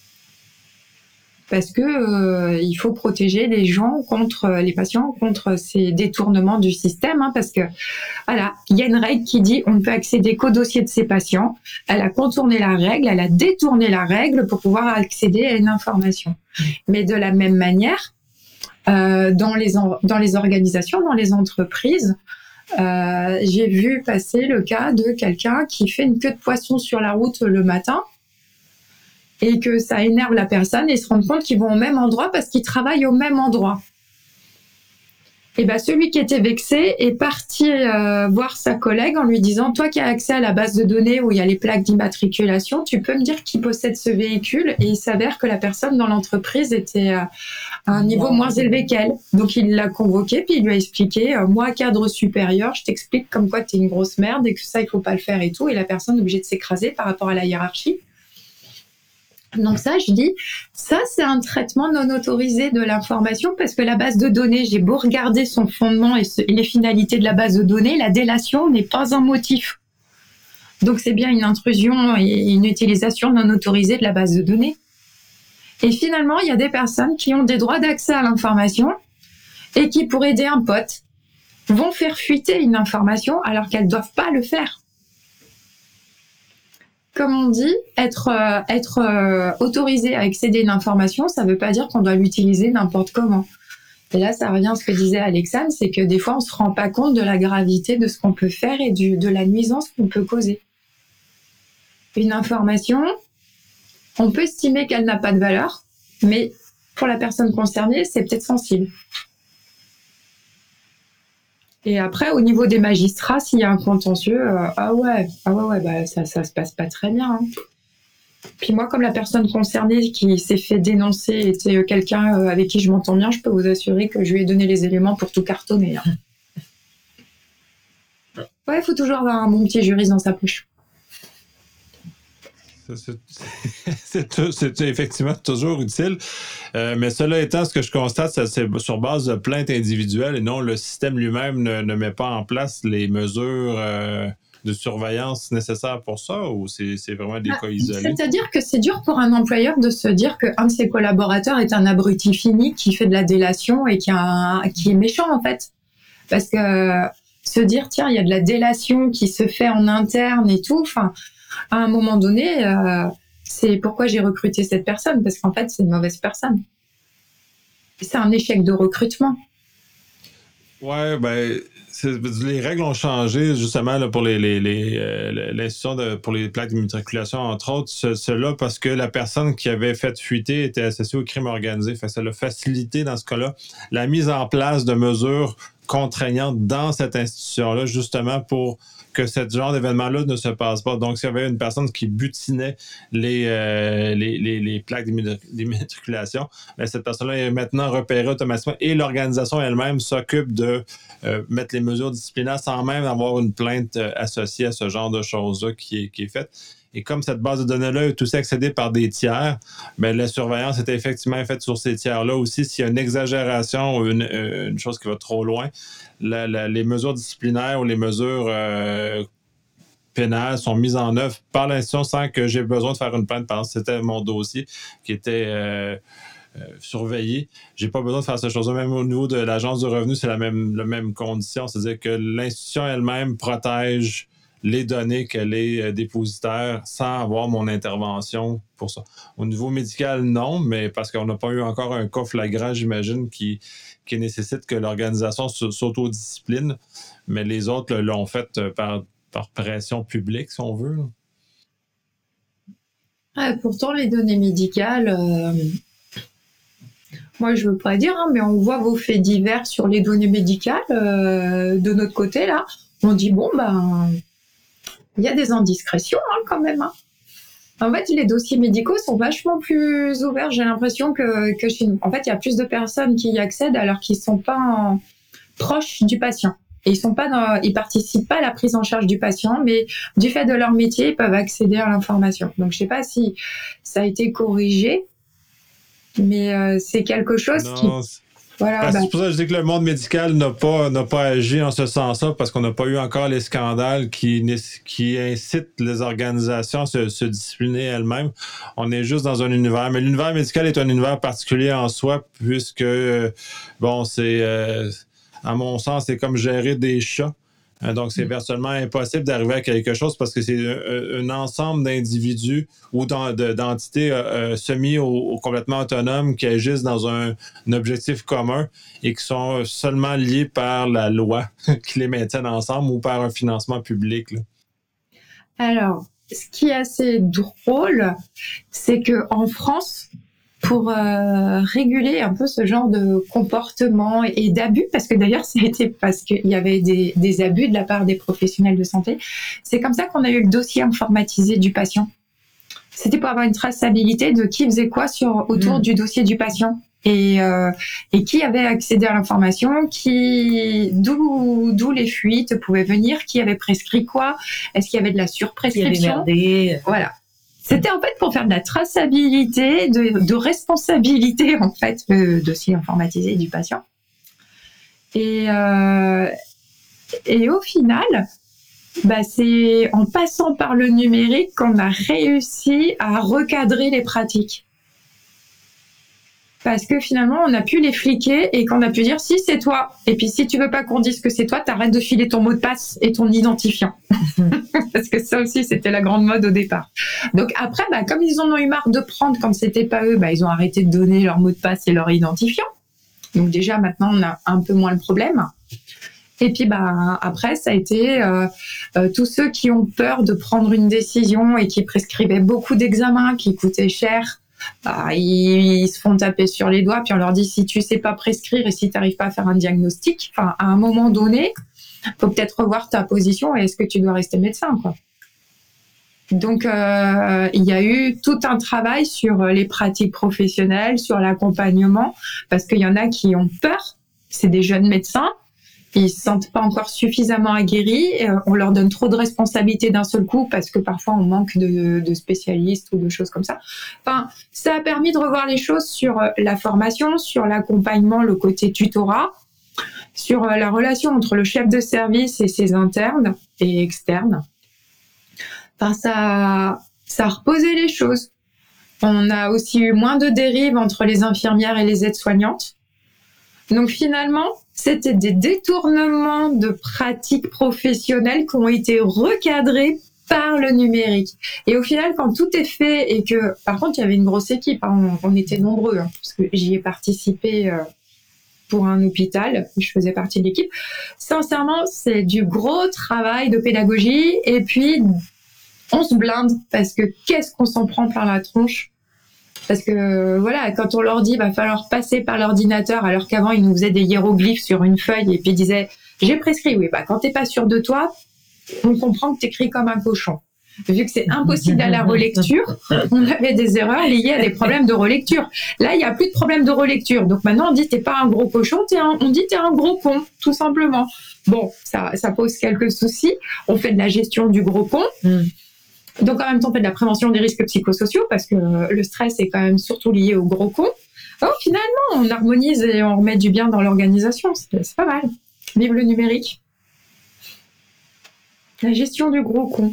Parce que euh, il faut protéger les gens contre, les patients contre ces détournements du système. Hein, parce que, voilà, il y a une règle qui dit on ne peut accéder qu'au dossier de ses patients. Elle a contourné la règle, elle a détourné la règle pour pouvoir accéder à une information. Mais de la même manière, Euh, dans les en, dans les organisations, dans les entreprises, euh, j'ai vu passer le cas de quelqu'un qui fait une queue de poisson sur la route le matin et que ça énerve la personne et se rend compte qu'ils vont au même endroit parce qu'ils travaillent au même endroit. Et ben celui qui était vexé est parti euh, voir sa collègue en lui disant « Toi qui as accès à la base de données où il y a les plaques d'immatriculation, tu peux me dire qui possède ce véhicule ?» Et il s'avère que la personne dans l'entreprise était à un niveau moins élevé qu'elle. Donc il l'a convoqué puis il lui a expliqué euh, « Moi, cadre supérieur, je t'explique comme quoi t'es une grosse merde et que ça, il faut pas le faire et tout. » Et la personne est obligée de s'écraser par rapport à la hiérarchie. Donc ça, je dis, ça c'est un traitement non autorisé de l'information parce que la base de données, j'ai beau regarder son fondement et, ce, et les finalités de la base de données, la délation n'est pas un motif. Donc c'est bien une intrusion et une utilisation non autorisée de la base de données. Et finalement, il y a des personnes qui ont des droits d'accès à l'information et qui, pour aider un pote, vont faire fuiter une information alors qu'elles ne doivent pas le faire. Comme on dit, être, euh, être euh, autorisé à accéder à une information, ça ne veut pas dire qu'on doit l'utiliser n'importe comment. Et là, ça revient à ce que disait Alexandre, c'est que des fois, on ne se rend pas compte de la gravité de ce qu'on peut faire et du, de la nuisance qu'on peut causer. Une information, on peut estimer qu'elle n'a pas de valeur, mais pour la personne concernée, c'est peut-être sensible. Et après, au niveau des magistrats, s'il y a un contentieux, euh, ah ouais, ah ouais, ouais, bah ça, ça se passe pas très bien. Hein. Puis moi, comme la personne concernée qui s'est fait dénoncer était quelqu'un avec qui je m'entends bien, je peux vous assurer que je lui ai donné les éléments pour tout cartonner. Hein. Ouais, il faut toujours avoir un bon petit juriste dans sa poche. C'est, c'est, c'est, c'est effectivement toujours utile. Euh, mais cela étant, ce que je constate, c'est, c'est sur base de plaintes individuelles et non le système lui-même ne, ne met pas en place les mesures euh, de surveillance nécessaires pour ça, ou c'est, c'est vraiment des ah, cas isolés? C'est-à-dire que c'est dur pour un employeur de se dire qu'un de ses collaborateurs est un abruti fini qui fait de la délation et qui, a un, qui est méchant en fait. Parce que se dire, tiens, il y a de la délation qui se fait en interne et tout, enfin... À un moment donné, euh, c'est pourquoi j'ai recruté cette personne, parce qu'en fait, c'est une mauvaise personne. C'est un échec de recrutement. Ouais, ben, c'est, les règles ont changé justement là, pour les, les, les, euh, l'institution de, pour les plaques d'immatriculation, entre autres, ce, cela parce que la personne qui avait fait fuiter était associée au crime organisé. Fait que ça l'a facilité dans ce cas-là la mise en place de mesures contraignantes dans cette institution-là, justement pour que ce genre d'événement-là ne se passe pas. Donc, s'il y avait une personne qui butinait les, euh, les, les, les plaques d'immatriculation, ben, cette personne-là est maintenant repérée automatiquement et l'organisation elle-même s'occupe de euh, mettre les mesures disciplinaires sans même avoir une plainte euh, associée à ce genre de choses-là qui est, qui est faite. Et comme cette base de données-là est aussi accédée par des tiers, ben, la surveillance est effectivement faite sur ces tiers-là aussi. S'il y a une exagération ou une, une chose qui va trop loin, la, la, les mesures disciplinaires ou les mesures euh, pénales sont mises en œuvre par l'institution sans que j'ai besoin de faire une plainte. Par exemple, c'était mon dossier qui était euh, euh, surveillé. J'ai pas besoin de faire ces choses-là. Même au niveau de l'Agence du revenu, c'est la même, la même condition. C'est-à-dire que l'institution elle-même protège les données qu'elle est dépositaire sans avoir mon intervention pour ça. Au niveau médical, non, mais parce qu'on n'a pas eu encore un cas flagrant, j'imagine, qui, qui nécessite que l'organisation s'autodiscipline, mais les autres l'ont fait par, par pression publique, si on veut. Ah, pourtant, les données médicales, euh, moi je veux pas dire, hein, mais on voit vos faits divers sur les données médicales euh, de notre côté, là. On dit, bon, ben... il y a des indiscrétions hein, quand même. Hein. En fait, les dossiers médicaux sont vachement plus ouverts. J'ai l'impression que, que chez nous, en fait, il y a plus de personnes qui y accèdent alors qu'ils sont pas en... proches du patient. Et ils sont pas dans... ils participent pas à la prise en charge du patient, mais du fait de leur métier, ils peuvent accéder à l'information. Donc, je sais pas si ça a été corrigé, mais euh, c'est quelque chose non, qui... C'est... Voilà, ben... C'est pour ça que je dis que le monde médical n'a pas, n'a pas agi en ce sens-là, parce qu'on n'a pas eu encore les scandales qui, qui incitent les organisations à se, se discipliner elles-mêmes. On est juste dans un univers. Mais l'univers médical est un univers particulier en soi, puisque, bon, c'est, euh, à mon sens, c'est comme gérer des chats. Donc, c'est virtuellement impossible d'arriver à quelque chose parce que c'est un, un ensemble d'individus ou d'entités euh, semi ou, ou complètement autonomes qui agissent dans un, un objectif commun et qui sont seulement liés par la loi qui les maintiennent ensemble ou par un financement public. Là. Alors, ce qui est assez drôle, c'est qu'en France, pour euh, réguler un peu ce genre de comportement et, et d'abus, parce que d'ailleurs, c'était parce qu'il y avait des, des abus de la part des professionnels de santé. C'est comme ça qu'on a eu le dossier informatisé du patient. C'était pour avoir une traçabilité de qui faisait quoi sur, autour mmh. du dossier du patient. Et, euh, et qui avait accédé à l'information, qui, d'où, d'où les fuites pouvaient venir, qui avait prescrit quoi, est-ce qu'il y avait de la surprescription. Voilà. C'était en fait pour faire de la traçabilité, de, de responsabilité en fait, le dossier informatisé du patient. Et, euh, et au final, bah c'est en passant par le numérique qu'on a réussi à recadrer les pratiques. parce que finalement, on a pu les fliquer et qu'on a pu dire si c'est toi. Et puis si tu veux pas qu'on dise que c'est toi, t'arrêtes de filer ton mot de passe et ton identifiant. Parce que ça aussi, c'était la grande mode au départ. Donc après, bah, comme ils en ont eu marre de prendre quand c'était pas eux, bah, ils ont arrêté de donner leur mot de passe et leur identifiant. Donc déjà, maintenant, on a un peu moins le problème. Et puis bah après, ça a été euh, euh, tous ceux qui ont peur de prendre une décision et qui prescrivaient beaucoup d'examens, qui coûtaient cher, bah, ils, ils se font taper sur les doigts. Puis on leur dit si tu sais pas prescrire et si tu n'arrives pas à faire un diagnostic, enfin à un moment donné, faut peut-être revoir ta position et est-ce que tu dois rester médecin, quoi. Donc euh, il y a eu tout un travail sur les pratiques professionnelles, sur l'accompagnement, parce qu'il y en a qui ont peur. C'est des jeunes médecins. Ils se sentent pas encore suffisamment aguerris, on leur donne trop de responsabilités d'un seul coup parce que parfois on manque de, de spécialistes ou de choses comme ça. Enfin, ça a permis de revoir les choses sur la formation, sur l'accompagnement, le côté tutorat, sur la relation entre le chef de service et ses internes et externes. Enfin, ça, ça a reposé les choses. On a aussi eu moins de dérives entre les infirmières et les aides-soignantes. Donc finalement, c'était des détournements de pratiques professionnelles qui ont été recadrés par le numérique. Et au final, quand tout est fait et que, par contre, il y avait une grosse équipe, hein, on, on était nombreux, hein, parce que j'y ai participé euh, pour un hôpital, je faisais partie de l'équipe. Sincèrement, c'est du gros travail de pédagogie et puis on se blinde parce que qu'est-ce qu'on s'en prend plein la tronche. Parce que voilà, quand on leur dit va falloir passer par l'ordinateur, alors qu'avant ils nous faisaient des hiéroglyphes sur une feuille et puis ils disaient j'ai prescrit, oui, bah quand t'es pas sûr de toi, on comprend que t'écris comme un cochon. Vu que c'est impossible à la relecture, on avait des erreurs liées à des problèmes de relecture. Là, il y a plus de problème de relecture. Donc maintenant, on dit t'es pas un gros cochon, t'es un, on dit t'es un gros con, tout simplement. Bon, ça, ça pose quelques soucis. On fait de la gestion du gros con. Mm. Donc, en même temps, on fait de la prévention des risques psychosociaux parce que le stress est quand même surtout lié au gros con. Donc, finalement, on harmonise et on remet du bien dans l'organisation. C'est, c'est pas mal. Vive le numérique. La gestion du gros con.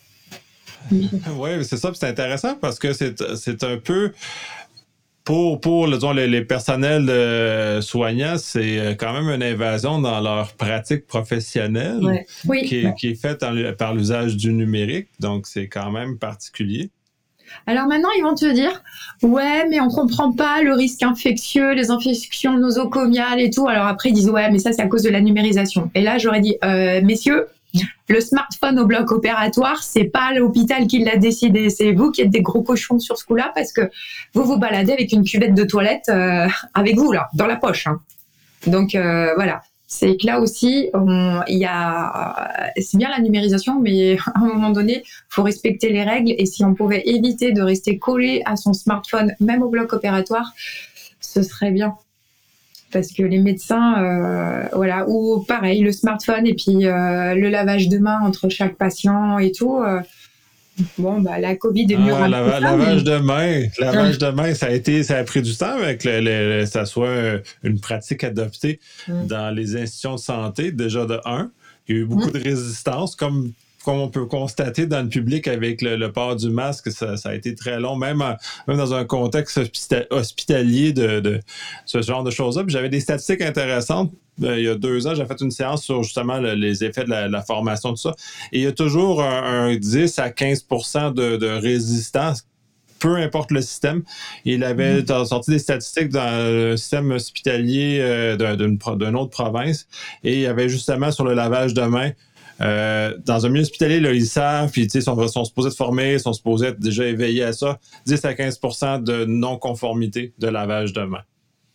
Oui, c'est ça. C'est intéressant parce que c'est, c'est un peu... Pour, pour disons, les, les personnels euh, soignants, c'est quand même une invasion dans leur pratique professionnelle ouais. oui. qui, est, qui est faite en, par l'usage du numérique. Donc, c'est quand même particulier. Alors maintenant, ils vont te dire, ouais, mais on comprend pas le risque infectieux, les infections nosocomiales et tout. Alors après, ils disent, ouais, mais ça, c'est à cause de la numérisation. Et là, j'aurais dit, euh, messieurs, le smartphone au bloc opératoire, c'est pas l'hôpital qui l'a décidé, c'est vous qui êtes des gros cochons sur ce coup-là parce que vous vous baladez avec une cuvette de toilette euh, avec vous là, dans la poche. Hein. Donc euh, voilà, c'est que là aussi, il y a, c'est bien la numérisation, mais à un moment donné, faut respecter les règles et si on pouvait éviter de rester collé à son smartphone, même au bloc opératoire, ce serait bien. Parce que les médecins, euh, voilà, ou pareil, le smartphone et puis euh, le lavage de mains entre chaque patient et tout. Euh, bon, bah la Covid est mieux. Ah, la, ça, lavage mais... de mains, lavage de mains, ça a été, ça a pris du temps avec que le, le, ça soit une pratique adoptée mm. dans les institutions de santé. Déjà de un, il y a eu beaucoup mm. de résistance, comme. Comme on peut constater dans le public avec le, le port du masque, ça, ça a été très long, même, même dans un contexte hospitalier de, de ce genre de choses-là. Puis j'avais des statistiques intéressantes. Euh, il y a deux ans, j'ai fait une séance sur justement le, les effets de la, la formation, tout ça. Et il y a toujours un, un dix à quinze pour cent de, de résistance, peu importe le système. Il avait mmh. sorti des statistiques dans le système hospitalier euh, d'un, d'une, d'une autre province. Et il y avait justement sur le lavage de mains, Euh, dans un milieu hospitalier, là, ils savent, puis ils sont, sont supposés être formés, ils sont supposés être déjà éveillés à ça. dix à quinze pour cent de non-conformité de lavage de mains.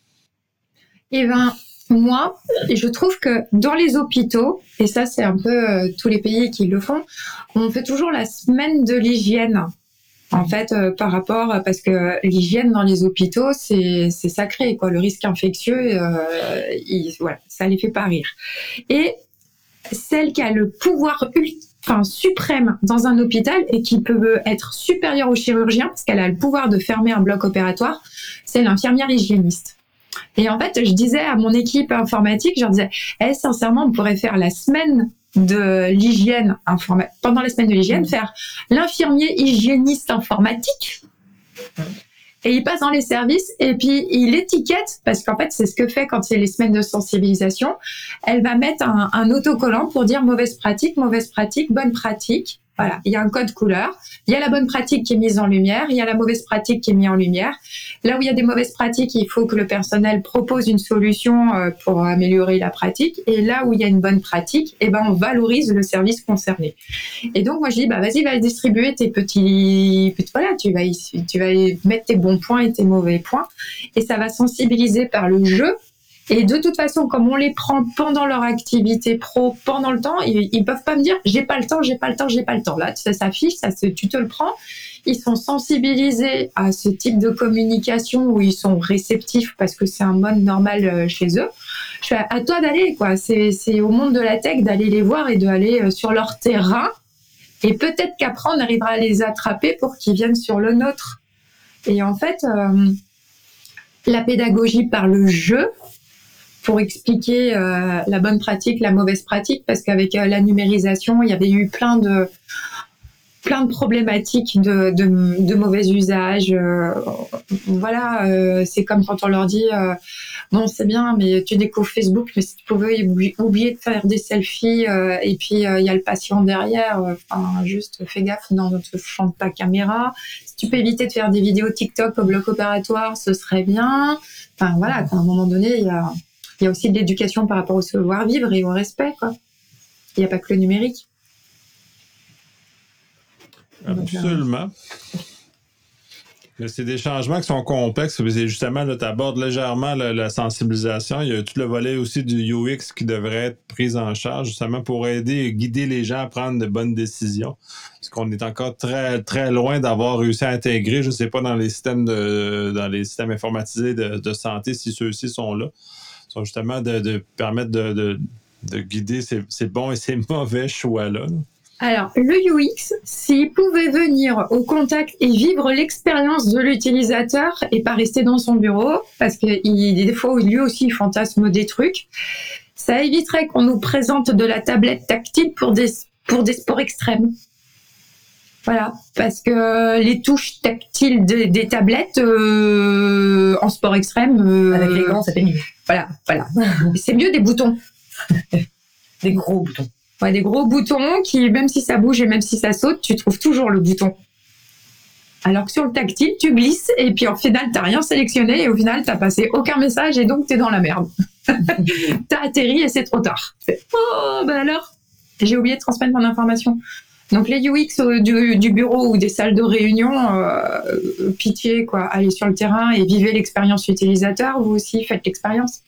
Eh bien, moi, je trouve que dans les hôpitaux, et ça c'est un peu euh, tous les pays qui le font, on fait toujours la semaine de l'hygiène. En fait, euh, par rapport, parce que l'hygiène dans les hôpitaux, c'est, c'est sacré, quoi. Le risque infectieux, euh, il, voilà, ça les fait pas rire. Et celle qui a le pouvoir enfin, suprême dans un hôpital et qui peut être supérieure au chirurgien, parce qu'elle a le pouvoir de fermer un bloc opératoire, c'est l'infirmière hygiéniste. Et en fait, je disais à mon équipe informatique, je leur disais, hey, sincèrement, on pourrait faire la semaine de l'hygiène informa- pendant la semaine de l'hygiène, faire l'infirmier hygiéniste informatique. Et il passe dans les services et puis il étiquette, parce qu'en fait, c'est ce que fait quand c'est les semaines de sensibilisation. Elle va mettre un, un autocollant pour dire mauvaise pratique, mauvaise pratique, bonne pratique. Voilà, il y a un code couleur. Il y a la bonne pratique qui est mise en lumière. Il y a la mauvaise pratique qui est mise en lumière. Là où il y a des mauvaises pratiques, il faut que le personnel propose une solution pour améliorer la pratique. Et là où il y a une bonne pratique, eh ben, on valorise le service concerné. Et donc, moi, je dis, bah, vas-y, va distribuer tes petits, voilà, tu vas, tu vas mettre tes bons points et tes mauvais points. Et ça va sensibiliser par le jeu. Et de toute façon, comme on les prend pendant leur activité pro, pendant le temps, ils, ils peuvent pas me dire j'ai pas le temps, j'ai pas le temps, j'ai pas le temps. Là, ça s'affiche, ça se, tu te le prends. Ils sont sensibilisés à ce type de communication où ils sont réceptifs parce que c'est un mode normal chez eux. Je fais à toi d'aller, quoi. C'est, c'est au monde de la tech d'aller les voir et d'aller sur leur terrain. Et peut-être qu'après, on arrivera à les attraper pour qu'ils viennent sur le nôtre. Et en fait, euh, la pédagogie par le jeu, pour expliquer euh, la bonne pratique, la mauvaise pratique, parce qu'avec euh, la numérisation, il y avait eu plein de plein de problématiques de, de, de mauvais usage. Euh, voilà, euh, c'est comme quand on leur dit euh, bon, c'est bien, mais tu découvres Facebook, mais si tu pouvais oublier de faire des selfies, euh, et puis il euh, y a le patient derrière, enfin, euh, juste fais gaffe dans notre champ de ta caméra. Si tu peux éviter de faire des vidéos TikTok au bloc opératoire, ce serait bien. Enfin voilà, à un moment donné, il y a Il y a aussi de l'éducation par rapport au savoir-vivre et au respect, quoi. Il n'y a pas que le numérique. Absolument. Mais c'est des changements qui sont complexes. C'est justement, tu abordes légèrement la, la sensibilisation. Il y a tout le volet aussi du U X qui devrait être pris en charge, justement pour aider et guider les gens à prendre de bonnes décisions. Parce qu'on est encore très, très loin d'avoir réussi à intégrer, je ne sais pas, dans les systèmes de, dans les systèmes informatisés de, de santé, si ceux-ci sont là. Sont justement de, de permettre de, de, de guider ces, ces bons et ces mauvais choix-là. Alors, le U X, s'il pouvait venir au contact et vivre l'expérience de l'utilisateur et pas rester dans son bureau, parce que il, des fois, lui aussi, il fantasme des trucs, ça éviterait qu'on nous présente de la tablette tactile pour des, pour des sports extrêmes. Voilà, parce que les touches tactiles de, des tablettes euh, en sport extrême... Euh, Avec les gants, c'est pénible. Voilà, voilà. C'est mieux des boutons. Des gros boutons. Ouais, des gros boutons qui, même si ça bouge et même si ça saute, tu trouves toujours le bouton. Alors que sur le tactile, tu glisses et puis au final, t'as rien sélectionné et au final, t'as passé aucun message et donc t'es dans la merde. T'as atterri et c'est trop tard. C'est, oh, ben alors, j'ai oublié de transmettre mon information. Donc les U X du, du bureau ou des salles de réunion, euh, pitié, quoi. Allez sur le terrain et vivez l'expérience utilisateur. Vous aussi, faites l'expérience.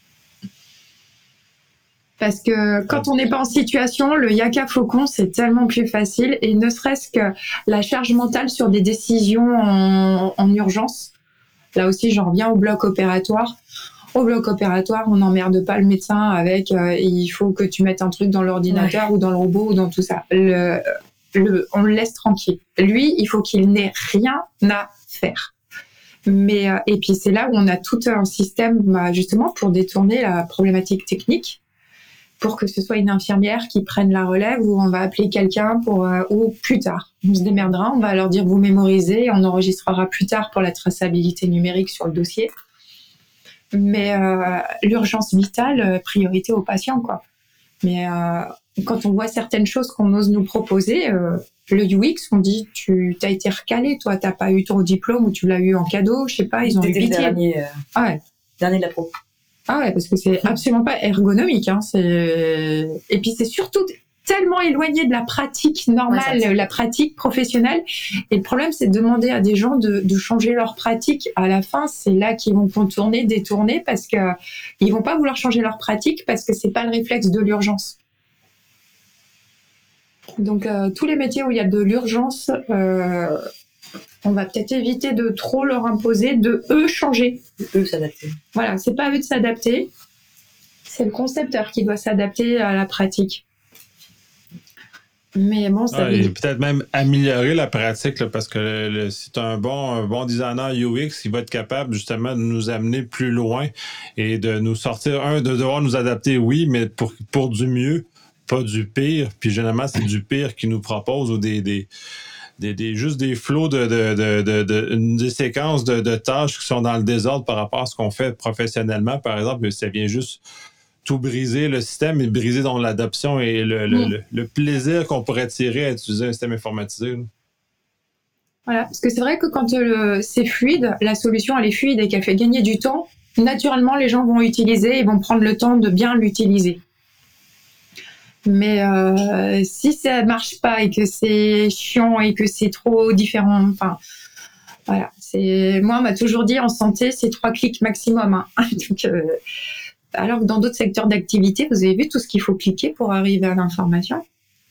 Parce que quand on n'est pas en situation, le Yaka Faucon, c'est tellement plus facile. Et ne serait-ce que la charge mentale sur des décisions en, en urgence. Là aussi, j'en reviens au bloc opératoire. Au bloc opératoire, on n'emmerde pas le médecin avec euh, il faut que tu mettes un truc dans l'ordinateur ouais. ou dans le robot ou dans tout ça. Le, le, on le laisse tranquille. Lui, il faut qu'il n'ait rien à faire. Mais, euh, et puis c'est là où on a tout un système bah, justement pour détourner la problématique technique, pour que ce soit une infirmière qui prenne la relève ou on va appeler quelqu'un pour euh, ou plus tard. On se démerdera, on va leur dire vous mémorisez, on enregistrera plus tard pour la traçabilité numérique sur le dossier. Mais euh, l'urgence vitale, priorité aux patients, quoi. Mais euh, quand on voit certaines choses qu'on ose nous proposer, euh, le U X, on dit tu t'as été recalé, toi, t'as pas eu ton diplôme ou tu l'as eu en cadeau, je sais pas, ils ont eu pitié. Dernier, euh, ah ouais. dernier de la pro. Ah ouais, parce que c'est absolument pas ergonomique, hein. C'est et puis c'est surtout tellement éloigné de la pratique normale, ouais, la pratique professionnelle. Et le problème, c'est de demander à des gens de, de changer leur pratique. À la fin, c'est là qu'ils vont contourner, détourner, parce que ils vont pas vouloir changer leur pratique parce que c'est pas le réflexe de l'urgence. Donc, euh, tous les métiers où il y a de l'urgence, euh, on va peut-être éviter de trop leur imposer, de eux changer. Eux s'adapter. Voilà, c'est pas à eux de s'adapter. C'est le concepteur qui doit s'adapter à la pratique. Mais bon, ça ah, et peut-être même améliorer la pratique, là, parce que le, le, c'est un bon, un bon designer U X qui va être capable justement de nous amener plus loin et de nous sortir, un, de devoir nous adapter, oui, mais pour, pour du mieux, pas du pire. Puis généralement, c'est du pire qu'ils nous proposent ou des, des, des, des, juste des flots de, de, de, de, de une, des séquences de, de tâches qui sont dans le désordre par rapport à ce qu'on fait professionnellement, par exemple, mais ça vient juste tout briser le système et briser dans l'adoption et le, le, mmh. le, le plaisir qu'on pourrait tirer à utiliser un système informatisé. Là. Voilà, parce que c'est vrai que quand le, c'est fluide, la solution elle est fluide et qu'elle fait gagner du temps, naturellement les gens vont utiliser et vont prendre le temps de bien l'utiliser. Mais euh, si ça marche pas et que c'est chiant et que c'est trop différent, enfin voilà, c'est moi on m'a toujours dit en santé c'est trois clics maximum. Hein. Donc, euh, alors que dans d'autres secteurs d'activité, vous avez vu tout ce qu'il faut cliquer pour arriver à l'information.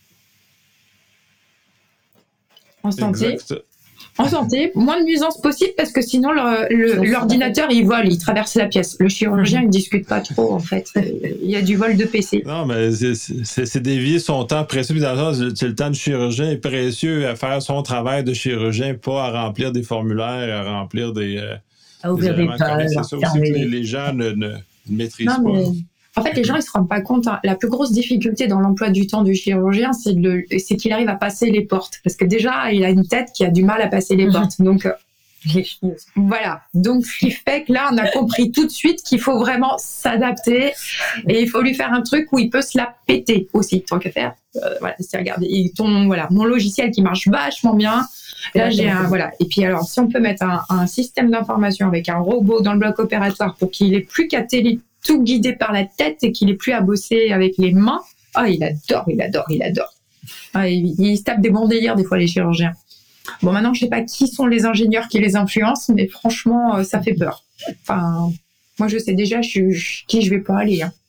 En santé. Exact. En santé, moins de nuisances possible parce que sinon le, le, l'ordinateur il vole, il traverse la pièce. Le chirurgien il discute pas trop en fait. Il y a du vol de P C. Non mais c'est, c'est, c'est dévier son temps précieux. C'est le temps du chirurgien est précieux à faire son travail de chirurgien, pas à remplir des formulaires, à remplir des. Euh, à ouvrir des, des pages. C'est ça aussi que les, les gens ne, ne maîtrisent non, pas. Mais... En fait, les gens, ils se rendent pas compte. Hein. La plus grosse difficulté dans l'emploi du temps du chirurgien, c'est, de, c'est qu'il arrive à passer les portes. Parce que déjà, il a une tête qui a du mal à passer les portes. Donc, euh, voilà. Donc, ce qui fait que là, on a compris tout de suite qu'il faut vraiment s'adapter et il faut lui faire un truc où il peut se la péter aussi, tant qu'à faire. Euh, voilà, c'est regarder. Et ton, voilà, mon logiciel qui marche vachement bien. Là, j'ai un, voilà. Et puis, alors, si on peut mettre un, un système d'information avec un robot dans le bloc opératoire pour qu'il ait plus qu'à télé tout guidé par la tête et qu'il ait plus à bosser avec les mains. Ah, il adore, il adore, il adore. Ah, il, il se tape des bons délires des fois les chirurgiens. Bon, maintenant je sais pas qui sont les ingénieurs qui les influencent, mais franchement ça fait peur. Enfin, moi je sais déjà je, je, qui je vais pas aller. Hein.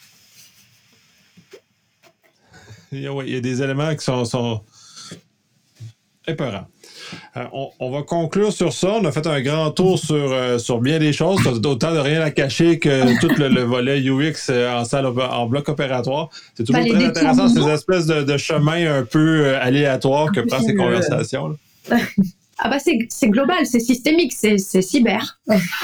Il y a, ouais, il y a des éléments qui sont, sont... épeurants. Euh, on, on va conclure sur ça. On a fait un grand tour sur, euh, sur bien des choses. Autant de rien à cacher que tout le, le volet U X en salle en bloc opératoire. C'est toujours bah, très intéressant, ces espèces de, de chemins un peu aléatoires que prennent ces conversations. Là. Ah bah c'est, c'est global, c'est systémique, c'est, c'est cyber.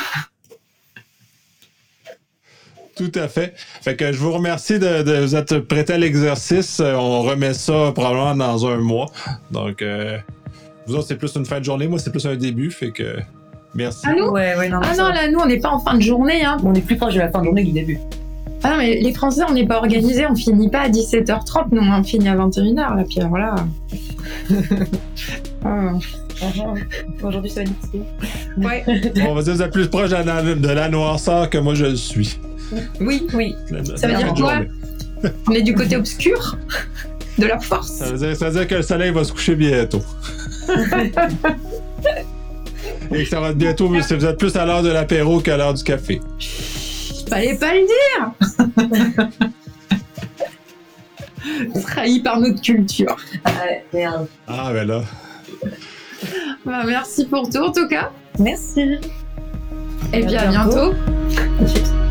Tout à fait. Fait que je vous remercie de, de vous être prêté à l'exercice. On remet ça probablement dans un mois. Donc... Euh, Vous autres, c'est plus une fin de journée. Moi, c'est plus un début. Fait que merci. Ah, nous ouais, ouais, non, ah non, là, nous, on n'est pas en fin de journée. Hein. On est plus proche de la fin de journée que du début. Ah non, mais les Français, on n'est pas organisés. On finit pas à dix-sept heures trente. Nous, on finit à vingt et une heures. Là, puis alors là... oh. Aujourd'hui, ça va être difficile. Ouais. On va dire que vous êtes plus proche de la, de la noirceur que moi, je le suis. Oui, oui. La, ça veut dire quoi? On est du côté obscur de la force. Ça veut dire, ça veut dire que le soleil va se coucher bientôt. Et que ça va être bientôt, vous êtes plus à l'heure de l'apéro qu'à l'heure du café. Fallait pas le dire. Trahi par notre culture. Ah, merde. Ah, ben là. Bah, merci pour tout, en tout cas. Merci. Et bien, à bientôt. À bientôt.